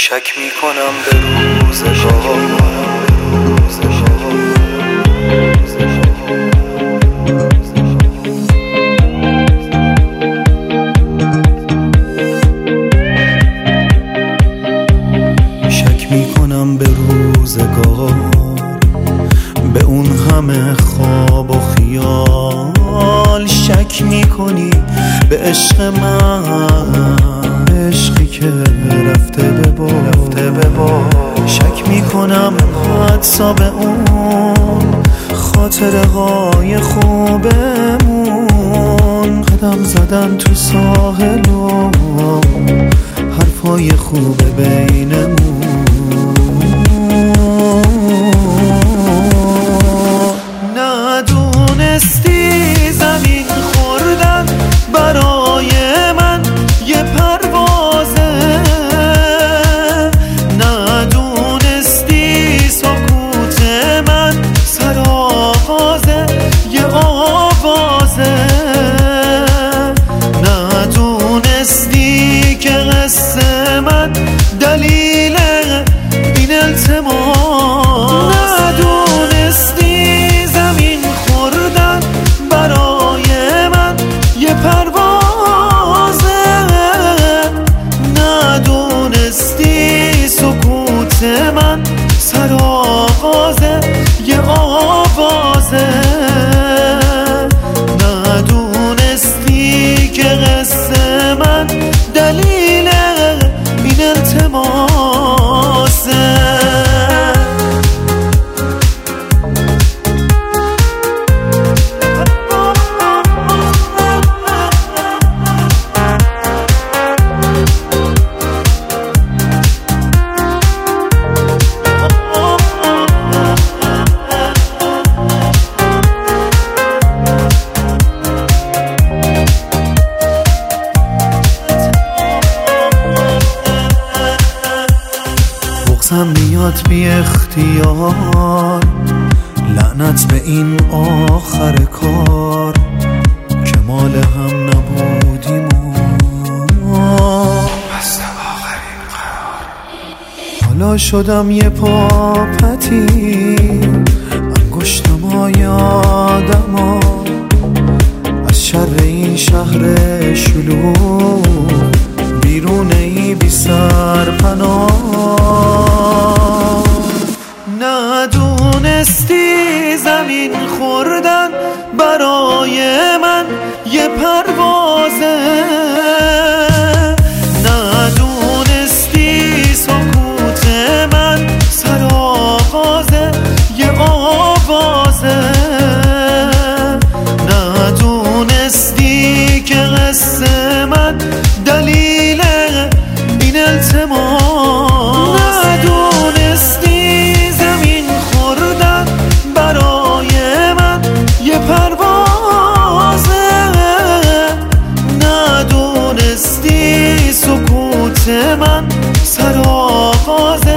شک میکنم به روزگار. شک میکنم به روزگار، به اون همه خواب و خیال. شک میکنی به عشق من، عشقی که رفته به باد. شک میکنم حدسا به اون خاطره های خوبمون. قدم زدن تو ساحل و حرفای خوب بینمون. ندونستی زمین خوردن برای من یه پروازه. ندونستی سکوت من سرآغازه یه آوازه. ندونستی که قصه من دلیل این التماس. ندونستی زمین خوردن برای من یه پروازه. ندونستی سکوت من سرآغازه یه آوازه. ندونستی که قصه من دلیل این التماسه. بغضم میاد بی اختیار، لعنت به این آخر کار که مال هم نبودیم بس آخرین قرار. حالا شدم یه پاپتی، انگشتم یادم از شر این شهر شلوغ. بیرونه ای بی سرپناه. ندونستی زمین خوردن برای من یه پروازه. ندونستی سکوت من سرآغازه یه آوازه. ندونستی که قصه من دلیل این التماس. ندونستی زمین خوردن برای من یه پروازه. ندونستی سکوت من سرآغازه